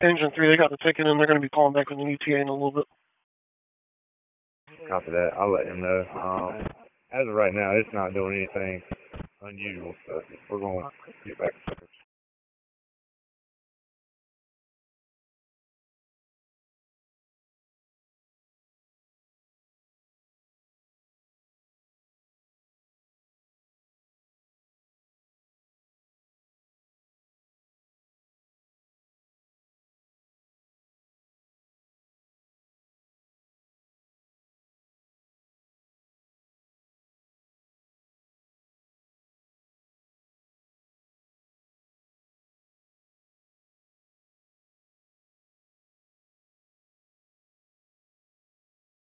Engine 3, they got the ticket and they're going to be calling back with an ETA in a little bit. Copy that. I'll let him know. As of right now, it's not doing anything unusual, so we're going to get back to